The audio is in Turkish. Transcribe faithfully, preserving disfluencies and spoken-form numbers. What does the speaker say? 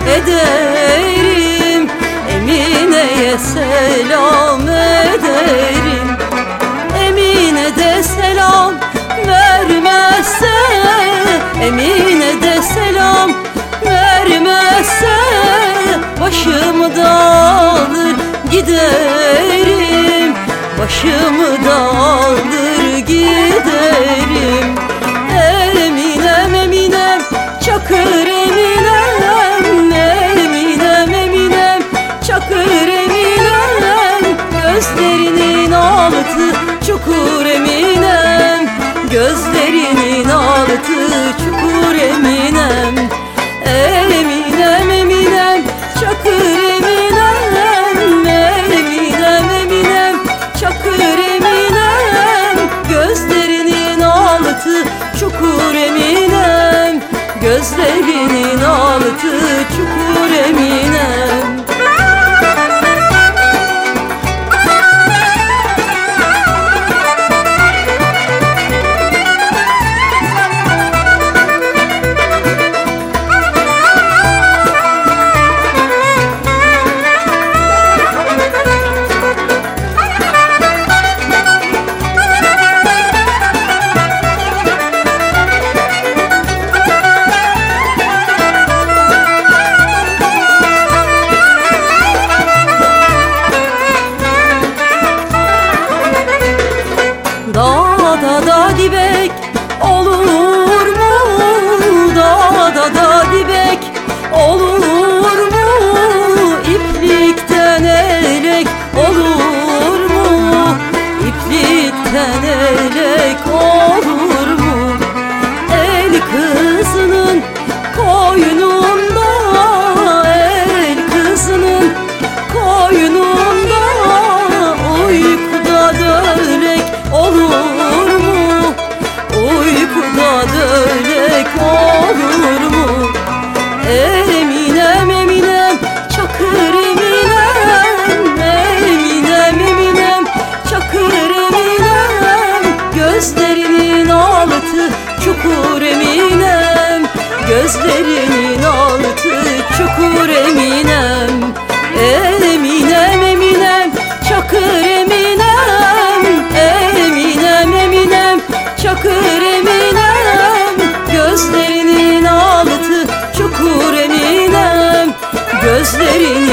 ederim, Emine'ye selam ederim. Emine de selam vermezse, Emine de selam vermezse, başımı da alır giderim, başımı da alır giderim. Eminem, Eminem, Çakır Eminem, Eminem, Eminem, Çakır Eminem, gözlerinin altı çukur Eminem, gözlerinin altı çukur Eminem. Eminem, Eminem, Çakır Eminem, Eminem, Eminem, Çakır Eminem, gözlerinin altı çukur Eminem, gözlerinin altı çukur Eminem. Dağda da dibek olur mu? Dağda da dibek olur mu? İplikten elek olur mu? İplikten elek olur mu? El kızının koynunda, el kızının koynunda, uykuda dölek olur mu? Uykuda dölek olur mu? Eminem, Eminem, Çakır Eminem, Eminem, Eminem, Çakır Eminem, gözlerinin altı çukur Eminem, gözlerinin altı çukur Eminem. Eminem, Eminem, Çakır Eminem, Eminem, Eminem, Çakır Eminem, gözlerinin altı çukur Eminem, gözlerinin